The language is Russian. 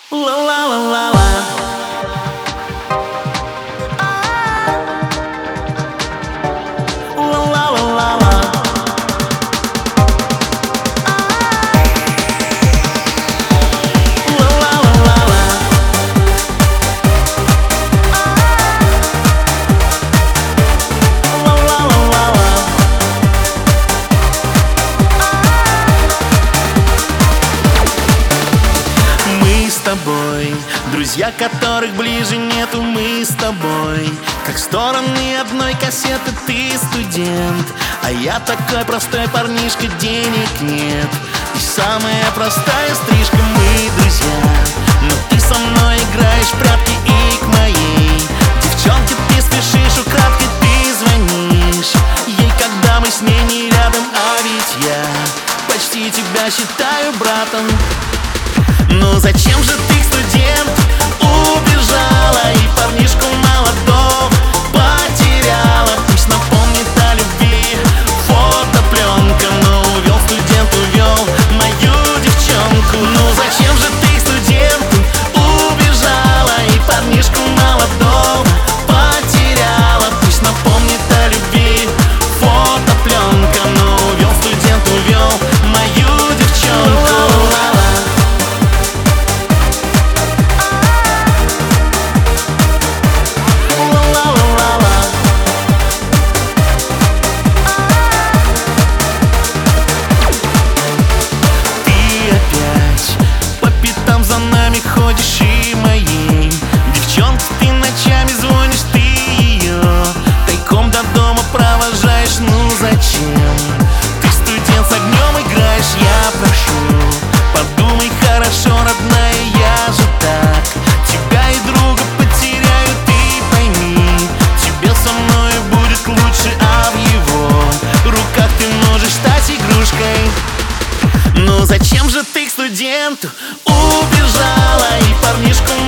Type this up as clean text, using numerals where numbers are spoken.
Ла-ла-ла-ла-ла. Ла-ла-ла-ла-ла. Ла-ла-ла-ла-ла. Ла-ла-ла-ла-ла. Мы с тобой, друзья, которых ближе нету. Мы с тобой, как стороны одной кассеты. Ты студент, а я такой простой парнишка. Денег нет, и самая простая стрижка. Мы друзья, но ты со мной играешь в прятки. И к моей девчонке ты спешишь украдкой. Ты звонишь ей, когда мы с ней не рядом. А ведь я почти тебя считаю братом. Ну зачем же ты, студент, убежала и парнишку молодого потеряла? Пусть напомнит о любви фотопленка, но увел студент, увел мою девчонку. Ну зачем же ты, студент, убежала и парнишку молодого потеряла? Пусть напомнит о любви фотопленка, но увел студент, увел мою девчонку. Ходишь и моей девчонке ты ночами звонишь. Ты ее тайком до дома провожаешь. Ну зачем? Ты, студент, с огнем играешь. Я прошу, подумай хорошо, родная, я же так тебя и друга потеряю. Ты пойми, тебе со мной будет лучше, а в его руках ты можешь стать игрушкой. Ну зачем же ты к студенту убежала и парнишку